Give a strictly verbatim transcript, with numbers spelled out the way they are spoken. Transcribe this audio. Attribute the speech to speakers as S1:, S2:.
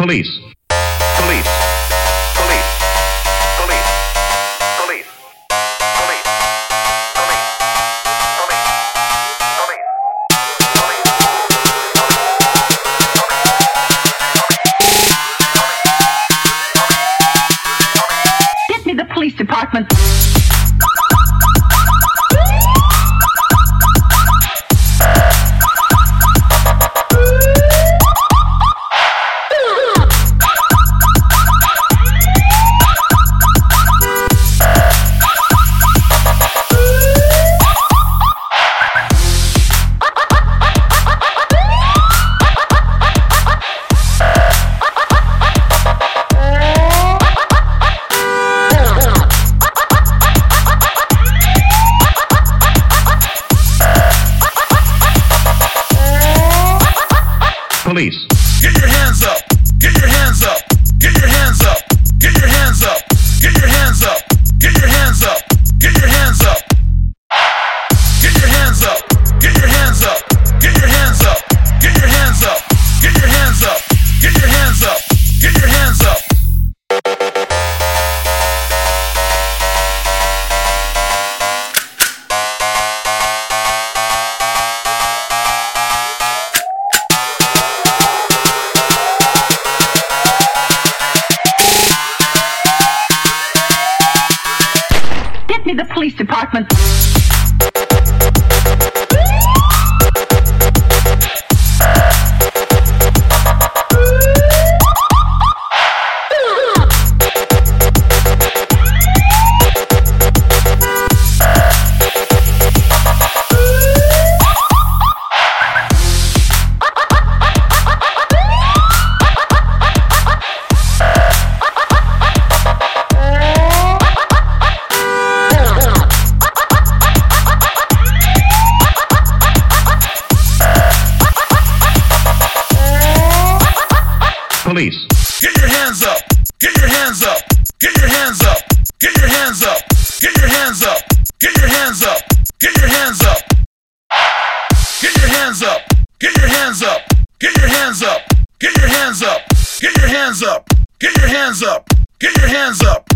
S1: Police. Police. Police. Police. Police. Police. Police.
S2: Get me the police department.
S1: Police.
S3: Get your hands up. Get your hands up. Get your hands up. Get your hands up. Get your hands up. Get your hands up. Get your hands up. Get your hands up. Get your hands up. Get your hands up. Get your hands up. Get your hands up. Get your hands up. Get your hands up.
S2: Get me the police department.
S1: Police.
S3: Get your hands up. Get your hands up. Get your hands up. Get your hands up. Get your hands up. Get your hands up. Get your hands up. Get your hands up. Get your hands up. Get your hands up. Get your hands up. Get your hands up. Get your hands up. Get your hands up.